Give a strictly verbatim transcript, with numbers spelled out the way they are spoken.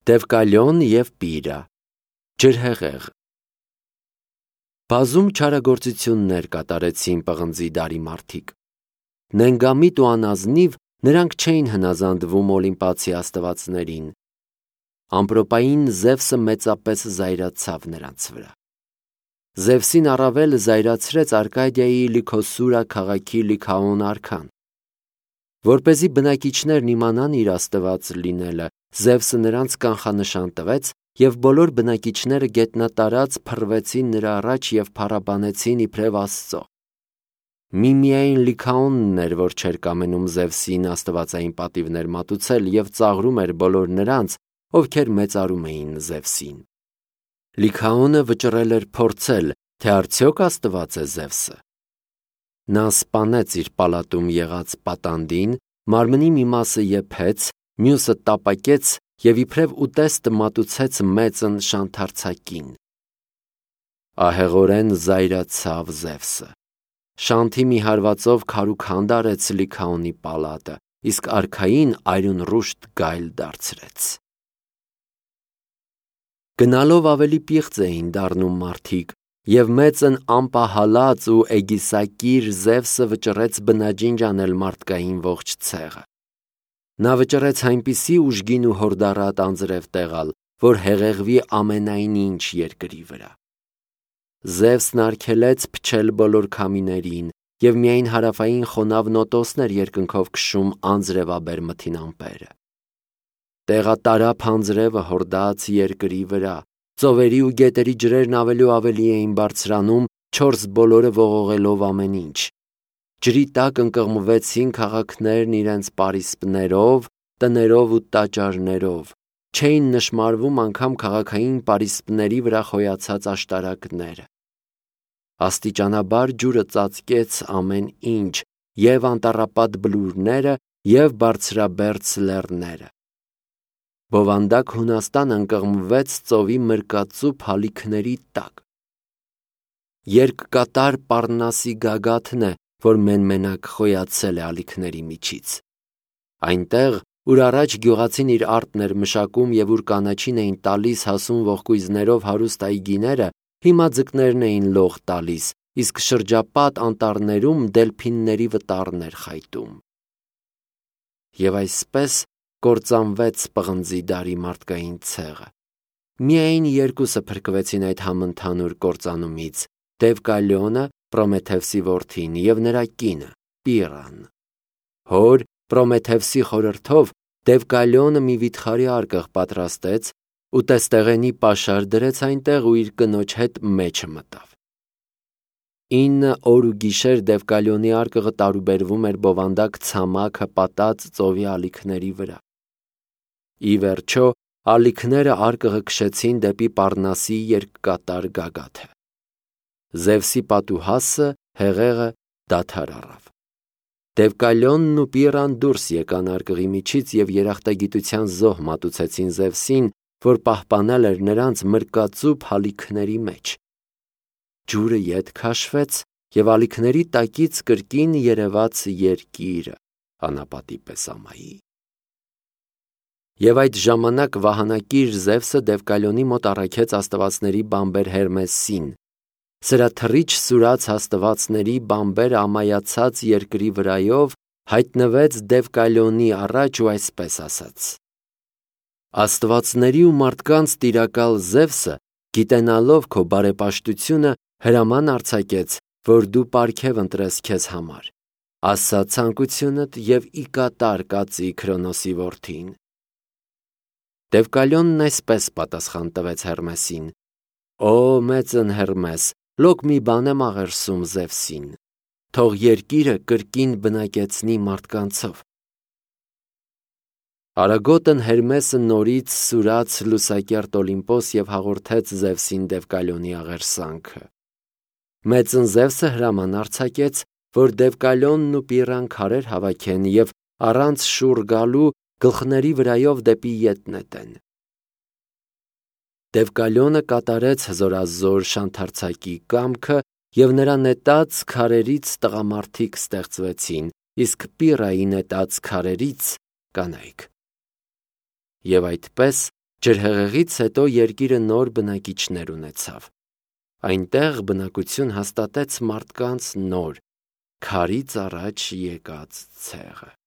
Դևկալյոն և Պիրը, ջրհեղեղ։ Բազում չարագործություններ կատարեցին պղնձի դարի մարդիկ։ Նենգամիտ ու անազնիվ նրանք չէին հնազանդվում Օլիմպացի աստվածներին։ Ամպրոպային Զևսը մեծապես զայրացավ նրանց վրա։ Զևսին առավել զայրացրեց Արկադիայի Լիքոսուրա քաղաքի Լիքաոն արքան։ Որպեսզի բնակիչներն իմանան իր աստված լինելը, Զևսը նրանց կանխանշան տվեց, և բոլոր բնակիչները գետնատարած փռվեցին նրա առաջ և փառաբանեցին իբրև Աստծո։ Միմիայն Լիքաոնն էր, որ չէր կամենում Զևսին աստվածային պատիվներ մատուցել և ծաղրում էր բոլոր նրանց, ովքեր մեծարում էին Զևսին։ Լիքաոնը վճռել էր փորձել, թե արդյոք աստված է Զևսը։ Նա սպանեց իր պալատում եղած պատանդին, մարմնի մի մասը եփեց, մյուսը տապակեց և իբրև ուտեստ մատուցեց մեծն շանթարցակին։ Ահեղորեն զայրացավ Զևսը։ Շանթի մի հարվածով քարուքանդ արեց Լիքաոնի պալատը, իսկ արքային այրունռուշտ գայլ դարձրեց։ Գնալով ավելի պիղծ էին դառնում մարդիկ, և մեծն ամպահալած ու էգիսակիր Զևսը վճռեց բնաջինջ անել մարդկային ողջ ցեղը։ Նա վճռեց այնպիսի ուժգին ու հորդառատ անձրև տեղալ, որ հեղեղվի ամենայն ինչ երկրի վրա։ Զևսն արգելեց փչել բոլոր քամիներին, և միայն հարավային խոնավ նոտոսն էր երկնքով քշում անձրևաբեր մթին ամպերը։ Տեղատարափ անձրևը հորդաց երկրի վրա, ծովերի ու գետերի ջրերն ավելի ու ավելի էին բարձրանում, չորս բոլորը ողողելով ամեն ինչ։ Ջրի տակ ընկղմվեցին քաղաքներն իրենց պարիսպներով, տներով ու տաճարներով, չէին նշմարվում անգամ քաղաքային պարիսպների վրա խոյացած աշտարակները։ Աստիճանաբար ջուրը ծածկեց ամեն ինչ, և անտառապատ բլուրները, և բարձրաբերձ լեռները։ Բովանդակ Հունաստանը ընկղմվեց ծովի մրկածու փալիքների տակ։ Երկկատար Պառնասի գագաթն է, որ մեն-մենակ խոյացել է ալիքների միջից։ Այնտեղ, ուր առաջ գյուղացին իր արտն էր մշակում և ուր կանաչին էին տալիս հասուն ողկույզներով հարուստ այգիները, հիմա ձկներն էին լող տալիս, իսկ շրջապատ անտառներում դելփինների վտառներ խայտում։ Եվ այսպես կործանվեց պղնձի դարի մարդկային ցեղը։ Միայն երկուսը փրկվեցին այդ համընդհանուր կործանումից՝ Դևկալյոնը, Պրոմեթևսի որդին, և նրա կինը՝ Պիրան։ Հոր Պրոմեթևսի խորհրդով Դևկալյոնը մի վիթխարի արկղ պատրաստեց, ուտեստեղենի պաշար դրեց այնտեղ ու իր կնոջ հետ մեջը մտավ։ Ինը օր ու գիշեր Դևկալյոնի արկղը տարուբերվում էր բովանդակ ցամաքը պատած ծովի ալիքների վրա։ Ի վերջո ալիքները արկղը քշեցին դեպի Պառնասի երկկատար գագաթը։ Զևսի պատուհասը, հեղեղը դադար առավ։ Դևկալյոնն ու Պիրան դուրս եկան արկղի միջից և երախտագիտության զոհ մատուցեցին Զևսին, որ պահպանել էր նրանց մրկածու փալիքների մեջ։ Ջուրը ետ քաշվեց, և ալիքների տակից կրկին երևաց երկիրը, անապատի պես ամայի։ Եվ այդ ժամանակ վահանակիր Զևսը Դևկալյոնի մոտ առաքեց աստվածների բամբեր Հերմեսին։ Սրա թռիչ սուրաց աստվածների բամբերը ամայացած երկրի վրայով հայտնվեց Դևկալյոնի առաջ ու այսպես ասաց. Աստվածների ու մարդկանց տիրակալ Զևսը, գիտենալով քո բարեպաշտությունը, հրաման արձակեց, որ դու պարգև ընտրես քեզ համար։ Ասա ցանկությունդ և ի կատար կացի Քրոնոսի որդին։ Դևկալյոնն այսպես պատասխան տվեց Հերմեսին. Օ մեծն Հերմես, լոկ մի բան եմ աղերսում Զևսին, թող երկիրը կրկին բնակեցնի մարդկանցով։ Արագոտն Հերմեսը նորից սուրաց լուսակերտ Օլիմպոս և հաղորդեց Զևսին Դևկալյոնի աղերսանքը։ Մեծն Զևսը հրաման արձակեց, որ Դևկալյոնն ու Պիրան քարեր հավաքեն և առանց շուռ գալու գլխների վրայով դեպի ետ նետեն։ Դևկալյոնը կատարեց հզորազոր շանթարցակի կամքը, և նրա նետած քարերից տղամարդիկ ստեղծվեցին, իսկ Պիրայի նետած քարերից կանայք։ Եվ այդպես Ջրհեղեղից հետո երկիրը նոր բնակիչներ ունեցավ։ Այնտեղ բնակություն հաստատեց մարդկանց նոր, քարից առաջ եկած ցեղը։